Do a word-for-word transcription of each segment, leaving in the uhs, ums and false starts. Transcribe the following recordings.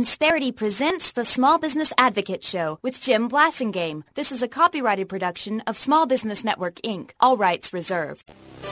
Insperity presents the Small Business Advocate Show with Jim Blasingame. This is a copyrighted production of Small Business Network, Incorporated. All rights reserved.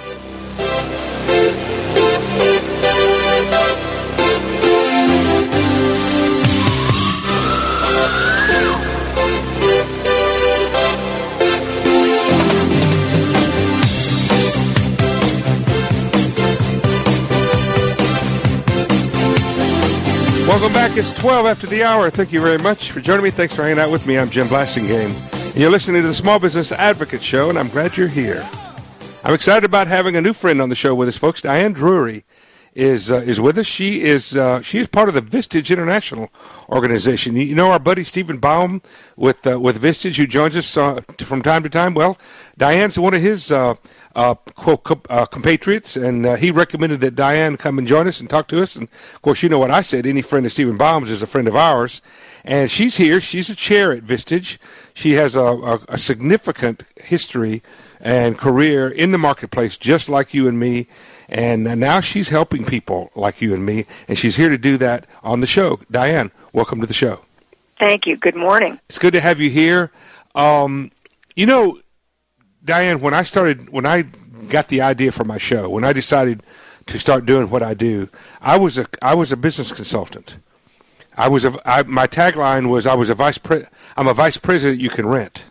Welcome back. It's twelve after the hour. Thank you very much for joining me. Thanks for hanging out with me. I'm Jim Blasingame. And you're listening to the Small Business Advocate Show, and I'm glad you're here. I'm excited about having a new friend on the show with us, folks. Diane Drury is uh, is with us. She is uh, she is part of the Vistage International organization. You know our buddy Stephen Baum with uh, with Vistage, who joins us uh, from time to time. Well, Diane's one of his uh, uh, quote, uh, compatriots, and uh, he recommended that Diane come and join us and talk to us. And of course, you know what I said. Any friend of Stephen Baum's is a friend of ours. And she's here. She's a chair at Vistage. She has a, a, a significant history and career in the marketplace, just like you and me. And now she's helping people like you and me, and she's here to do that on the show. Diane, welcome to the show. Thank you. Good morning. It's good to have you here. Um, you know, Diane, when I started, when I got the idea for my show, when I decided to start doing what I do, I was a I was a business consultant. I was a I, my tagline was I was a vice pre, I'm a vice president you can rent,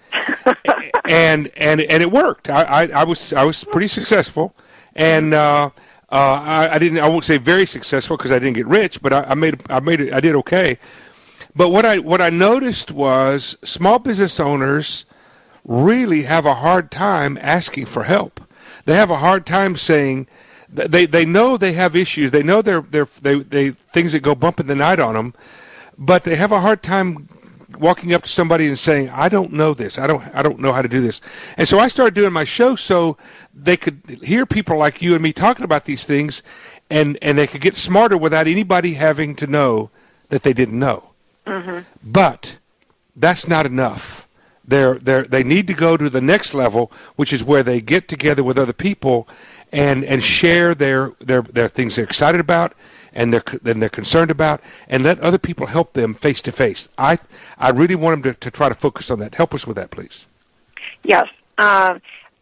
and and and it worked. I, I I was I was pretty successful. And uh, uh, I, I didn't. I won't say very successful because I didn't get rich, but I, I made. I made it. I did okay. But what I what I noticed was small business owners really have a hard time asking for help. They have a hard time saying they they know they have issues. They know they're they're they they things that go bump in the night on them, but they have a hard time walking up to somebody and saying, I don't know this. I don't I don't know how to do this. And so I started doing my show so they could hear people like you and me talking about these things, and, and they could get smarter without anybody having to know that they didn't know. Mm-hmm. But that's not enough. They're, they're, they need to go to the next level, which is where they get together with other people and, and share their, their, their things they're excited about and they're, and they're concerned about, and let other people help them face to face. I I really want them to, to try to focus on that. Help us with that, please. Yes. Uh,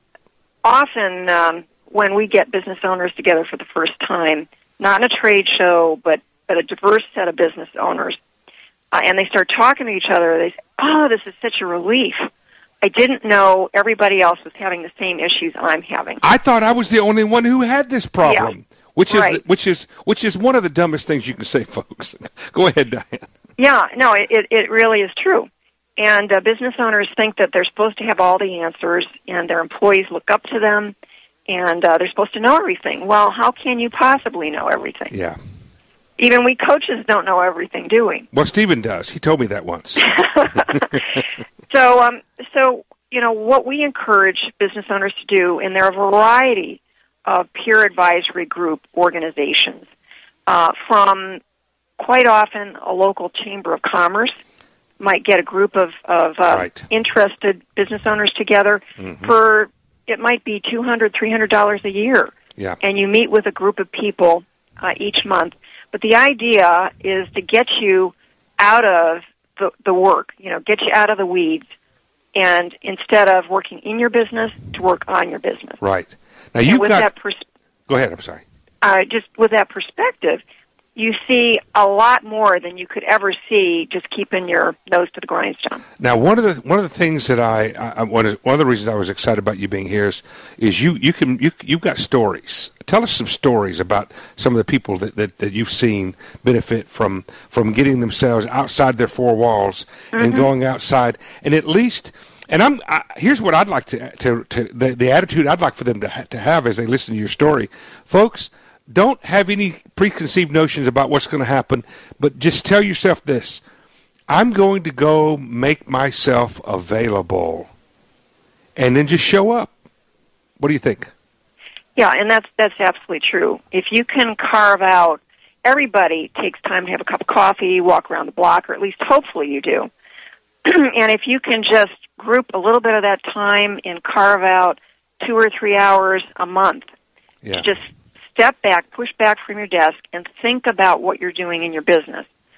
often um, when we get business owners together for the first time, not in a trade show, but, but a diverse set of business owners, uh, and they start talking to each other, they say, oh, this is such a relief. I didn't know everybody else was having the same issues I'm having. I thought I was the only one who had this problem. Yeah. Which is right. the, which is which is one of the dumbest things you can say, folks. Go ahead, Diane. Yeah, no, it it really is true. And uh, business owners think that they're supposed to have all the answers, and their employees look up to them, and uh, they're supposed to know everything. Well, how can you possibly know everything? Yeah. Even we coaches don't know everything, do we? Well, Stephen does. He told me that once. so, um, so you know what we encourage business owners to do, and there are a variety of peer advisory group organizations, uh, from quite often a local chamber of commerce might get a group of, of uh, right. interested business owners together mm-hmm. for, it might be two hundred dollars, three hundred dollars a year. Yeah. And you meet with a group of people uh, each month. But the idea is to get you out of the, the work, you know, get you out of the weeds, and instead of working in your business, to work on your business. Right. Now you've with got. That pers- Go ahead. I'm sorry. Uh, just with that perspective, you see a lot more than you could ever see just keeping your nose to the grindstone. Now, one of the one of the things that I, I one of one of the reasons I was excited about you being here is, is you you can you you've got stories. Tell us some stories about some of the people that, that, that you've seen benefit from from getting themselves outside their four walls mm-hmm. and going outside, and at least. And I'm I, here's what I'd like to to, to the, the attitude I'd like for them to ha, to have as they listen to your story, folks. Don't have any preconceived notions about what's going to happen, but just tell yourself this: I'm going to go make myself available, and then just show up. What do you think? Yeah, and that's that's absolutely true. If you can carve out, everybody takes time to have a cup of coffee, walk around the block, or at least hopefully you do. And if you can just group a little bit of that time and carve out two or three hours a month yeah. to just step back, push back from your desk, and think about what you're doing in your business,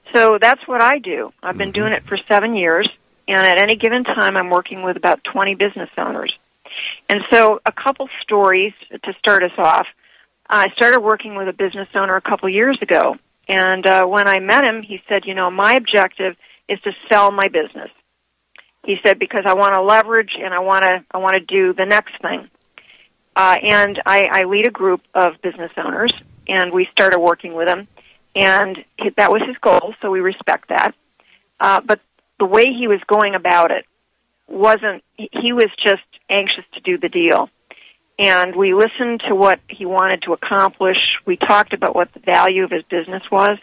So that's what I do. I've been doing it for seven years, and at any given time I'm working with about twenty business owners. And so a couple stories to start us off. I started working with a business owner a couple years ago, and uh, when I met him, he said, you know, my objective is to sell my business. He said, because I want to leverage and I want to I want to do the next thing. Uh, and I, I lead a group of business owners, and we started working with him, and that was his goal, so we respect that. Uh, but the way he was going about it wasn't, he was just anxious to do the deal. And we listened to what he wanted to accomplish. We talked about what the value of his business was.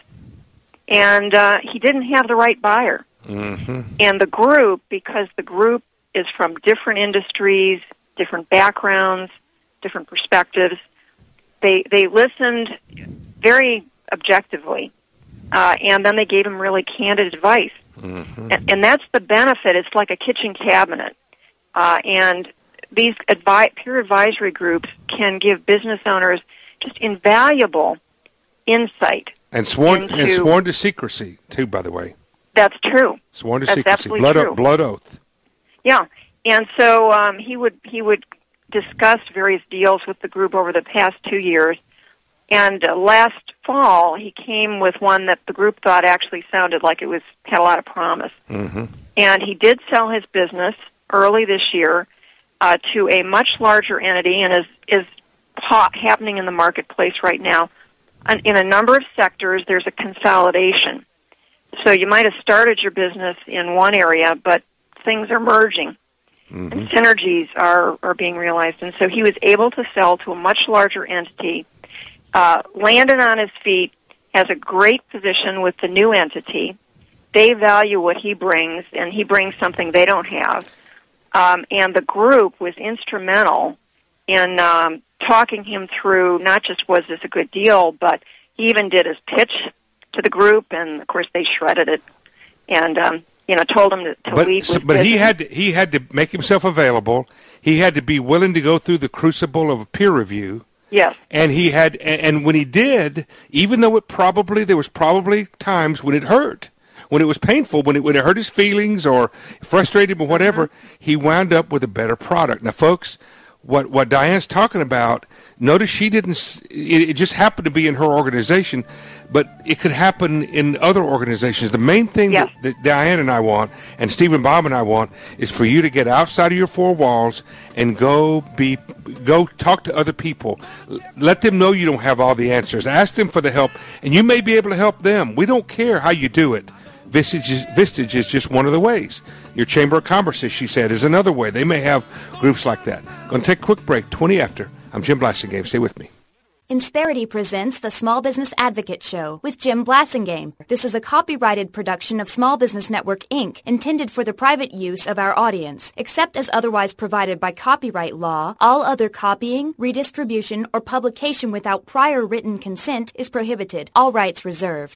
And uh, he didn't have the right buyer. Mm-hmm. And the group, because the group is from different industries, different backgrounds, different perspectives, they they listened very objectively, uh, and then they gave him really candid advice. Mm-hmm. And, and that's the benefit. It's like a kitchen cabinet. Uh, and these advi- peer advisory groups can give business owners just invaluable insight. And sworn, into, and sworn to secrecy, too, by the way. That's true. Sworn to that's secrecy. Absolutely Blood, true. O- blood oath. Yeah. And so um, he would he would discuss various deals with the group over the past two years. And uh, last fall, he came with one that the group thought actually sounded like it was had a lot of promise. Mm-hmm. And he did sell his business early this year uh, to a much larger entity, and is is ha- happening in the marketplace right now. And in a number of sectors, there's a consolidation. So you might have started your business in one area, but things are merging, mm-hmm. and synergies are, are being realized. And so he was able to sell to a much larger entity, uh, landed on his feet, has a great position with the new entity. They value what he brings, and he brings something they don't have. Um, and the group was instrumental in um, talking him through not just was this a good deal, but he even did his pitch to the group, and of course they shredded it, and um, you know told him to, to but, lead. So, with but business. he had to, he had to make himself available. He had to be willing to go through the crucible of peer review. Yes. And he had, and, and when he did, even though it probably there was probably times when it hurt, when it was painful, when it when it hurt his feelings or frustrated him or whatever, mm-hmm. he wound up with a better product. Now, folks, what what Diane's talking about, notice she didn't, it, it just happened to be in her organization, but it could happen in other organizations. The main thing yes. that, that Diane and I want, and Stephen Bob and I want, is for you to get outside of your four walls and go be go talk to other people. Let them know you don't have all the answers. Ask them for the help, and you may be able to help them. We don't care how you do it. Vistage is, Vistage is just one of the ways. Your Chamber of Commerce, as she said, is another way. They may have groups like that. Going to take a quick break, twenty after. I'm Jim Blasingame. Stay with me. Insperity presents the Small Business Advocate Show with Jim Blasingame. This is a copyrighted production of Small Business Network, Incorporated, intended for the private use of our audience. Except as otherwise provided by copyright law, all other copying, redistribution, or publication without prior written consent is prohibited. All rights reserved.